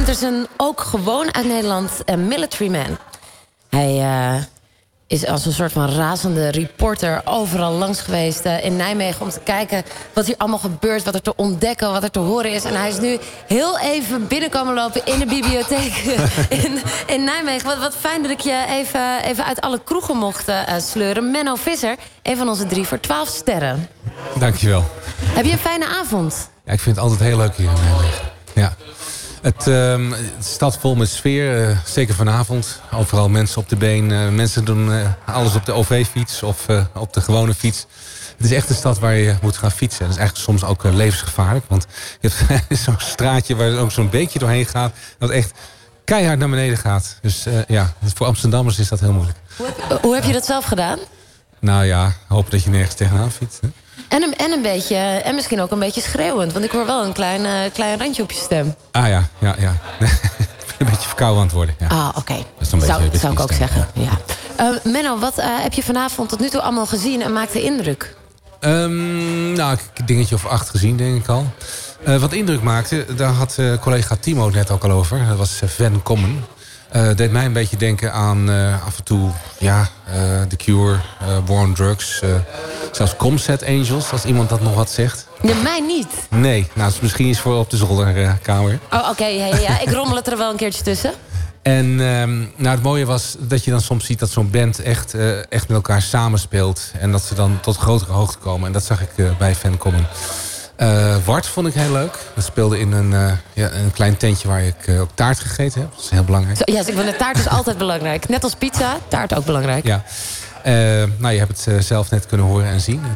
is ook gewoon uit Nederland een military man. Hij is als een soort van razende reporter overal langs geweest in Nijmegen... om te kijken wat hier allemaal gebeurt, wat er te ontdekken, wat er te horen is. En hij is nu heel even binnenkomen lopen in de bibliotheek in Nijmegen. Wat fijn dat ik je even uit alle kroegen mocht sleuren. Menno Visser, een van onze 3 voor 12 sterren. Dankjewel. Heb je een fijne avond? Ja, ik vind het altijd heel leuk hier in Nijmegen. Ja. Het stad vol met sfeer, zeker vanavond. Overal mensen op de been. Mensen doen alles op de OV-fiets of op de gewone fiets. Het is echt een stad waar je moet gaan fietsen. Dat is eigenlijk soms ook levensgevaarlijk. Want je hebt zo'n straatje waar ook zo'n beekje doorheen gaat. Dat echt keihard naar beneden gaat. Dus voor Amsterdammers is dat heel moeilijk. Hoe heb je dat zelf gedaan? Nou ja, hopen dat je nergens tegenaan fietst. Hè? En misschien ook een beetje schreeuwend. Want ik hoor wel een klein randje op je stem. Ah ja. Een beetje verkouden aan het worden. Ja. Ah, oké. Zou ik ook zeggen. Ja. Menno, wat heb je vanavond tot nu toe allemaal gezien en maakte indruk? Ik heb een dingetje of 8 gezien, denk ik al. Wat indruk maakte, daar had collega Timo het net ook al over. Dat was Van Common. Deed mij een beetje denken aan af en toe The Cure, War on Drugs, zelfs Comset Angels, als iemand dat nog wat zegt. Nee, mij niet. Nee, nou, dus misschien is voor op de zolderkamer. Oh, oké, ja, ik rommel het er wel een keertje tussen. En het mooie was dat je dan soms ziet dat zo'n band echt met elkaar samenspeelt. En dat ze dan tot grotere hoogte komen. En dat zag ik bij Van Common. Wart vond ik heel leuk. Dat speelde in een klein tentje waar ik ook taart gegeten heb. Dat is heel belangrijk. Ja, de taart is altijd belangrijk. Net als pizza, taart ook belangrijk. Ja. Je hebt het zelf net kunnen horen en zien.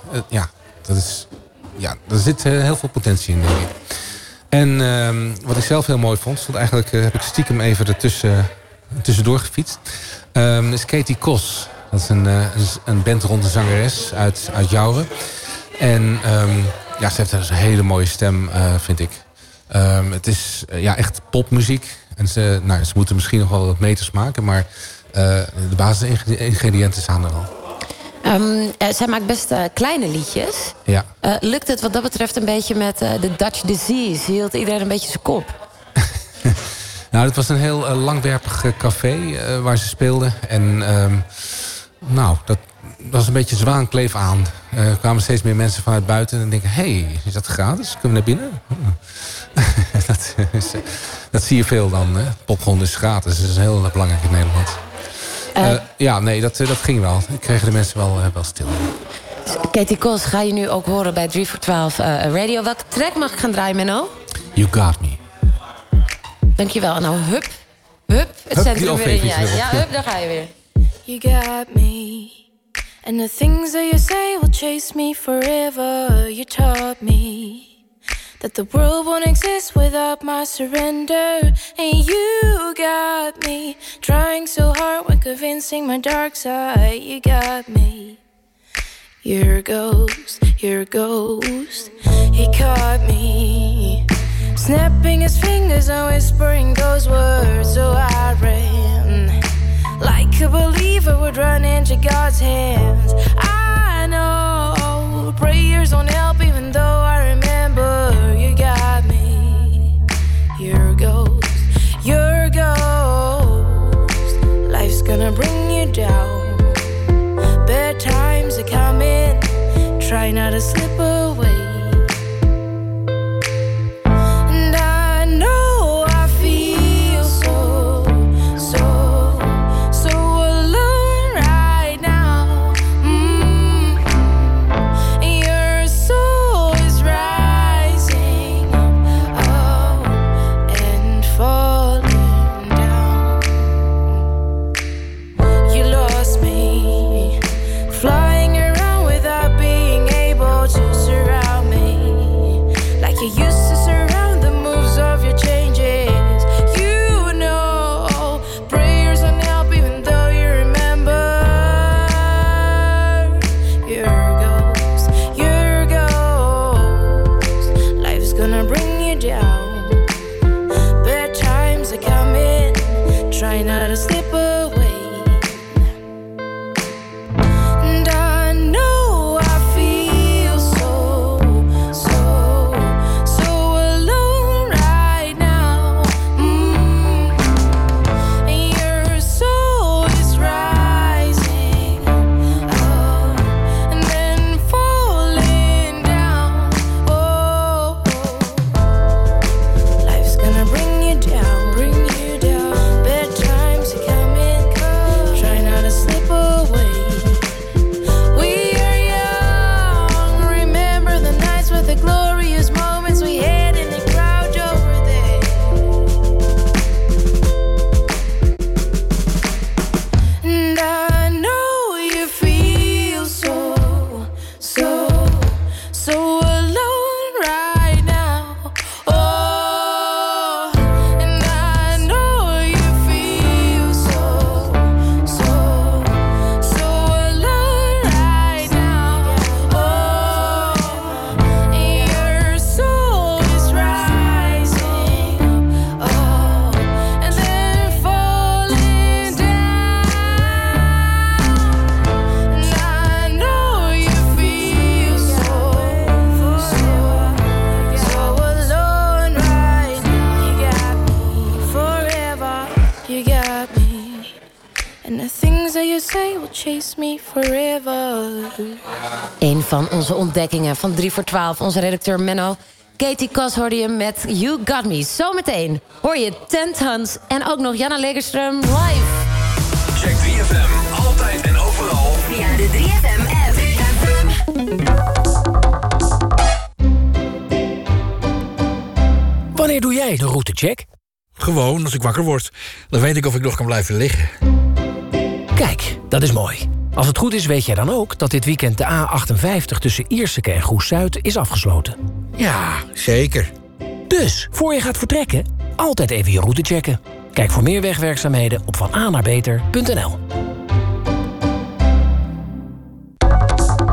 Er zit heel veel potentie in, denk ik. En wat ik zelf heel mooi vond, eigenlijk heb ik stiekem even tussendoor gefietst. Is Katie Kos. Dat is een bandronde zangeres uit Jouren. En ze heeft dus een hele mooie stem, vind ik. Het is echt popmuziek. En ze moeten misschien nog wel wat meters maken. Maar de basisingrediënten staan er al. Zij maakt best kleine liedjes. Ja. Lukt het wat dat betreft een beetje met de Dutch Disease? Hield iedereen een beetje zijn kop? Het was een heel langwerpig café waar ze speelden. En dat was een beetje zwaankleef aan. Er kwamen steeds meer mensen vanuit buiten en denken: hey, is dat gratis? Kunnen we naar binnen? Dat zie je veel dan. Hè? Popgrond is gratis. Dat is heel belangrijk in Nederland. Dat ging wel. Ik kreeg de mensen wel stil. Katie Kos ga je nu ook horen bij 3 voor 12 Radio. Welke track mag ik gaan draaien, Menno? You Got Me. Dankjewel. Nou, hup. Het centrum weer in jij. Ja, hup, daar ga je weer. You got me. And the things that you say will chase me forever. You taught me that the world won't exist without my surrender. And you got me trying so hard when convincing my dark side. You got me. You're a ghost, you're a ghost. He caught me snapping his fingers and whispering those words. So I ran like a believer would run into God's hands. I know prayers don't help even though I remember. You got me. You're a ghost. You're a ghost. Life's gonna bring you down. Bad times are coming. Try not to slip away. And I know I feel so alone right now. Your soul is rising up and falling down. You lost me, flying around without being able to surround me, like you used to surround the moves of your changes. You know prayers don't help even though you remember. You're a ghost, you're a ghost. Life's gonna bring you down. Bad times are coming. Try not to slip away. And I know I feel so alone right now. And the things that you say will chase me forever. Een van onze ontdekkingen van 3 voor 12. Onze redacteur Menno. Katie Kos hoorde je met You Got Me. Zometeen hoor je 10 Tons en ook nog Janna Legerström live. Check 3FM altijd en overal via de 3FM-app. Wanneer doe jij de routecheck? Gewoon als ik wakker word. Dan weet ik of ik nog kan blijven liggen. Kijk, dat is mooi. Als het goed is weet jij dan ook dat dit weekend de A58 tussen Ierseke en Goes-Zuid is afgesloten. Ja, zeker. Dus, voor je gaat vertrekken, altijd even je route checken. Kijk voor meer wegwerkzaamheden op vananaarbeter.nl.